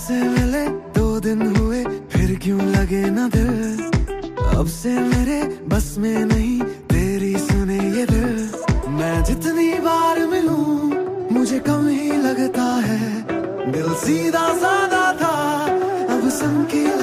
से मिले 2 दिन हुए, फिर क्यों लगे न दिल। अब से मेरे बस में नहीं तेरी सुने ये दिल। मैं जितनी बार मिलूं मुझे कम ही लगता है। दिल सीधा साधा था अब संकीर्ण